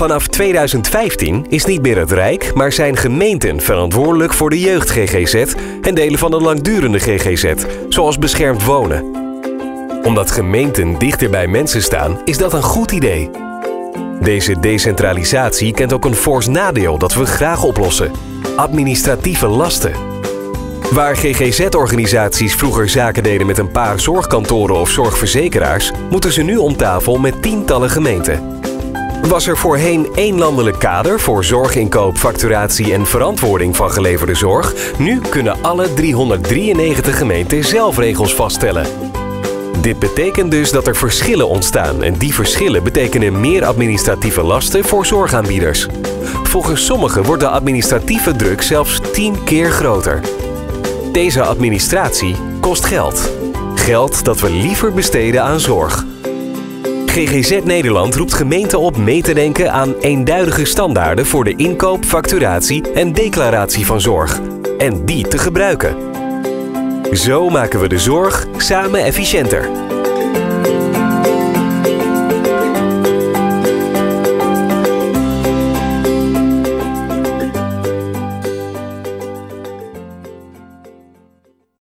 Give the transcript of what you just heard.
Vanaf 2015 is niet meer het Rijk, maar zijn gemeenten verantwoordelijk voor de jeugd-GGZ en delen van de langdurende GGZ, zoals beschermd wonen. Omdat gemeenten dichter bij mensen staan, is dat een goed idee. Deze decentralisatie kent ook een fors nadeel dat we graag oplossen: administratieve lasten. Waar GGZ-organisaties vroeger zaken deden met een paar zorgkantoren of zorgverzekeraars, moeten ze nu om tafel met tientallen gemeenten. Was er voorheen één landelijk kader voor zorginkoop, facturatie en verantwoording van geleverde zorg? Nu kunnen alle 393 gemeenten zelf regels vaststellen. Dit betekent dus dat er verschillen ontstaan en die verschillen betekenen meer administratieve lasten voor zorgaanbieders. Volgens sommigen wordt de administratieve druk zelfs 10 keer groter. Deze administratie kost geld. Geld dat we liever besteden aan zorg. GGZ Nederland roept gemeenten op mee te denken aan eenduidige standaarden voor de inkoop, facturatie en declaratie van zorg. En die te gebruiken. Zo maken we de zorg samen efficiënter.